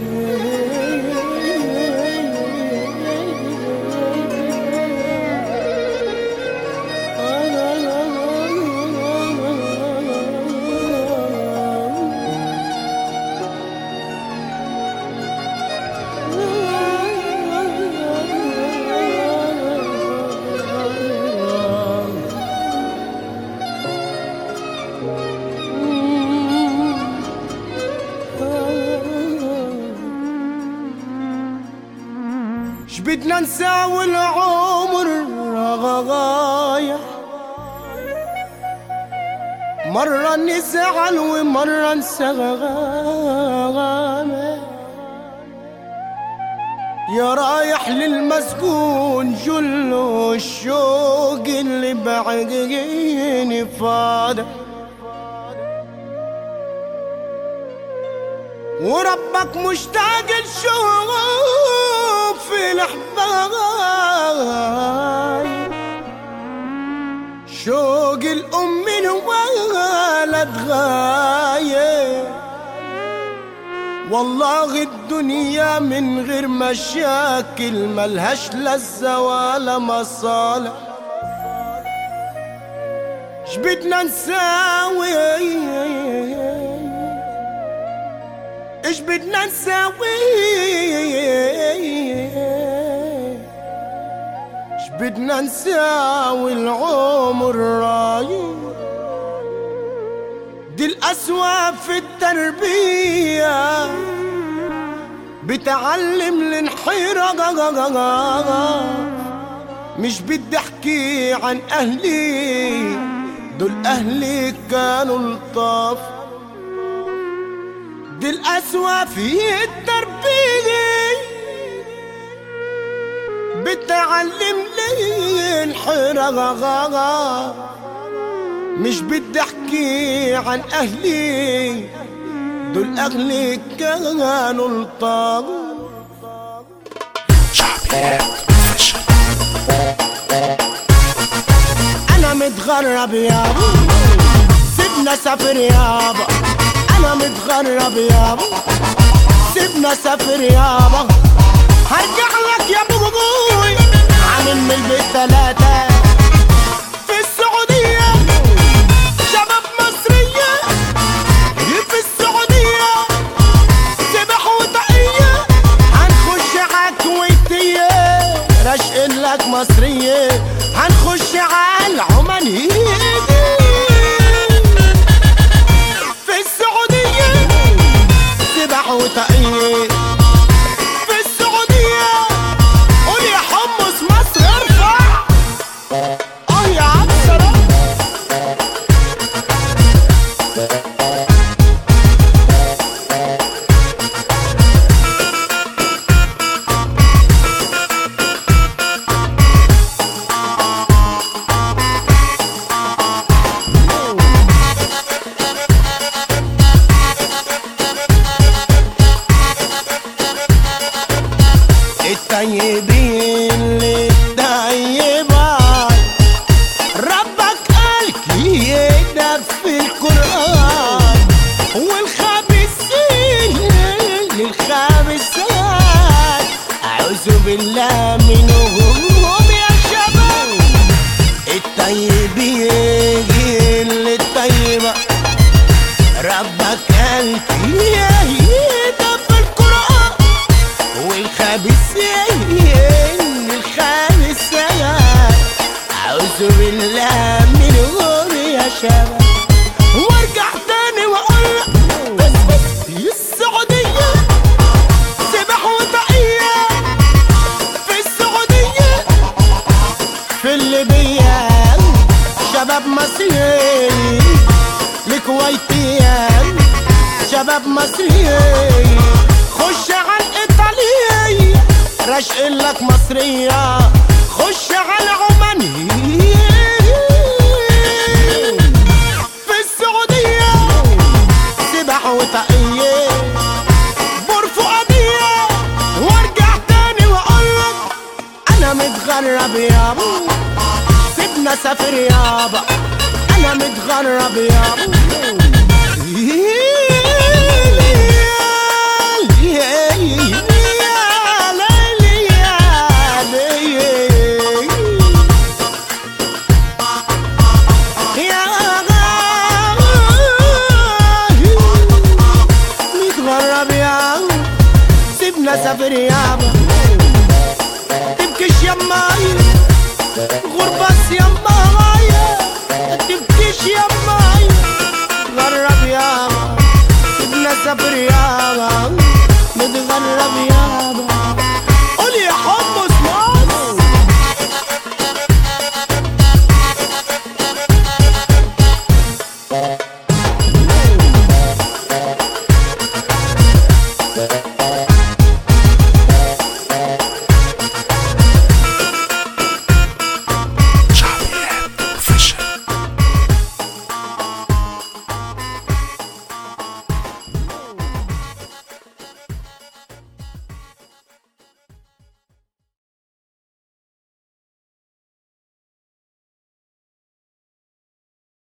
بدنا نساوي العمر غاية، مرة نزعل ومرة نسغامة. يا رايح للمسكون جله الشوق اللي بعقيني فاده، وربك مشتاق الشوق في الأحباب. شوق الأم الولد غاية، والله الدنيا من غير مشاكل ملهاش لذة ولا مصالح. شبدنا نساوي ايش بدنا نساوي، ايش بدنا نساوي العمر رايح. دي الأسوأ في التربية بتعلم الانحراف. مش بدي احكي عن اهلي، دول اهلي كانوا لطاف. دي الأسوأ في التربية بتعلم لي الانحراف. مش بدي احكي عن اهلي، دول اهلي كانوا لطاف. انا متغرب يابا، سيبنا سافر يابا. انا متغرب يابا، سيبنا سافر يابا. هرجع لك يا بوبوي، عامل من البيت 3 في السعودية. شباب مصرية في السعودية، سبح وطاقية. هنخش عالكويتية، رشق لك مصرية. هنخش عالعمانية وطاقية في السعودية. قول يا حمص مصر ارفع، يا عبسرة. الطيبين للطيبات، ربك قال كده في القرآن. والخابسين للخابسات، أعوذ بالله منهم يا شباب. الطيبين للطيبات، ربك قال كده في القرآن. والخابسين الخابسات، أعوذ بالله منهم يا شباب. وارجع تاني واقول بس السعودية، سبح وطاقية في السعودية. في الليبية شباب مصريين، الكويتيين شباب مصريين. خش عالإيطالية، رشق لك مصرية. خش عالعمانية في السعودية، سبح وطاقية برفقادية. وارجع تاني واقولك انا متغرب يابا، سيبنا سافر يابا. انا متغرب يابا. غرب يابا سيبنا سافر يابا تبكيش يماي غربة يماي تبكيش يماي غرب يابا سيبنا سافر يابا